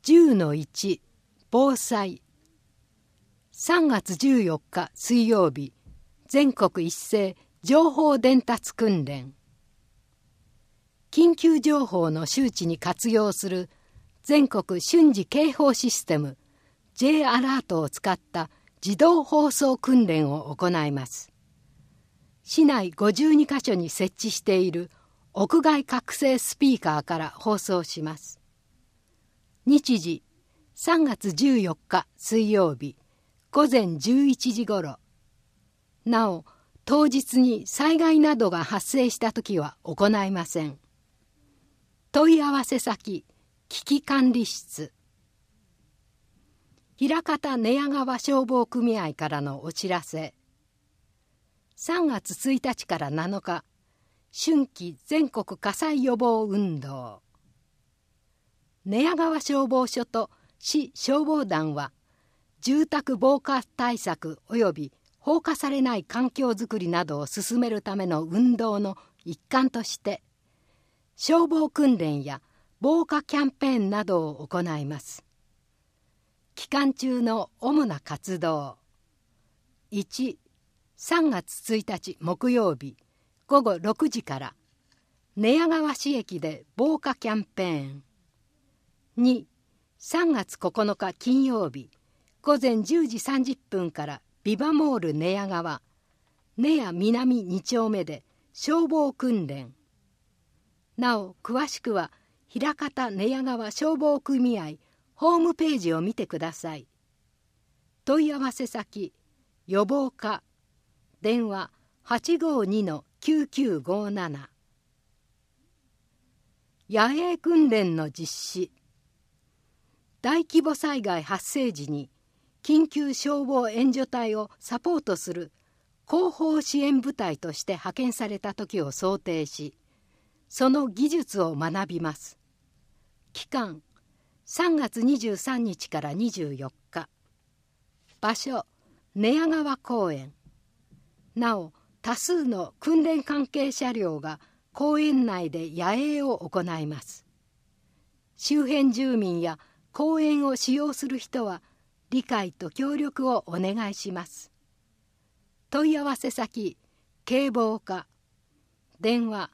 10-1 防災。3月14日水曜日、全国一斉情報伝達訓練。緊急情報の周知に活用する全国瞬時警報システム J アラートを使った自動放送訓練を行います。市内52カ所に設置している屋外覚醒スピーカーから放送します。日時3月14日水曜日午前11時ごろ。なお、当日に災害などが発生したときは行いません。問い合わせ先、危機管理室。枚方寝屋川消防組合からのお知らせ。3月1日から7日、春季全国火災予防運動。寝屋川消防署と市消防団は、住宅防火対策及び放火されない環境づくりなどを進めるための運動の一環として、消防訓練や防火キャンペーンなどを行います。期間中の主な活動。1、3月1日木曜日午後6時から寝屋川市駅で防火キャンペーン。2、3月9日金曜日午前10時30分からビバモール寝屋川寝屋南2丁目で消防訓練。なお詳しくは枚方寝屋川消防組合ホームページを見てください。問い合わせ先予防課電話 852-9957。 野営訓練の実施。大規模災害発生時に緊急消防援助隊をサポートする後方支援部隊として派遣された時を想定し、その技術を学びます。期間3月23日から24日。場所寝屋川公園。なお多数の訓練関係車両が公園内で野営を行います。周辺住民や公園を使用する人は理解と協力をお願いします。問い合わせ先警防課電話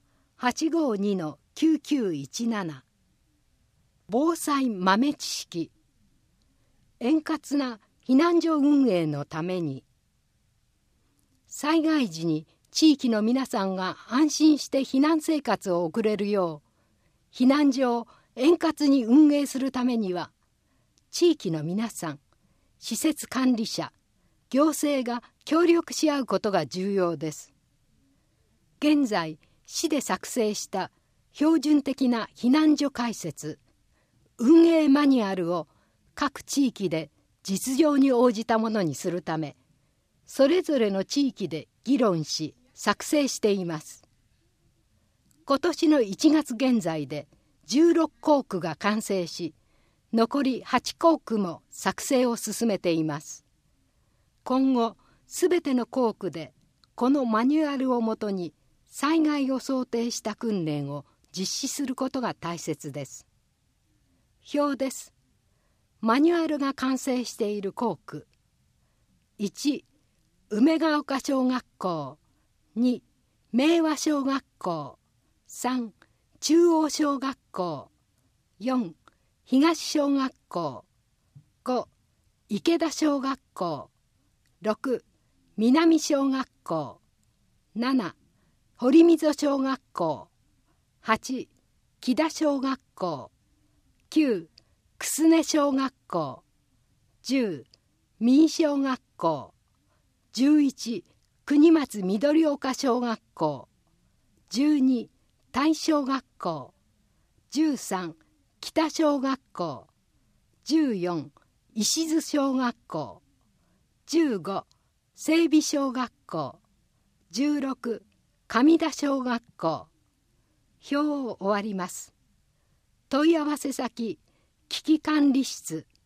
852-9917。 防災豆知識。円滑な避難所運営のために、災害時に地域の皆さんが安心して避難生活を送れるよう避難所を円滑に運営するためには、地域の皆さん、施設管理者、行政が協力し合うことが重要です。現在、市で作成した標準的な避難所開設、運営マニュアルを各地域で実情に応じたものにするため、それぞれの地域で議論し作成しています。今年の1月現在で16校区が完成し、残り8校区も作成を進めています。今後、すべての校区でこのマニュアルをもとに災害を想定した訓練を実施することが大切です。表です。マニュアルが完成している校区。1、梅ヶ丘小学校。2、明和小学校。3、中央小学校。4、東小学校。5、池田小学校。6、南小学校。7、堀溝小学校。8、木田小学校。9、楠根小学校。10、三井小学校。11、国松緑岡小学校。12、大小学校。13、北小学校。14、石津小学校。15、整備小学校。16、上田小学校。表を終わります。問い合わせ先危機管理室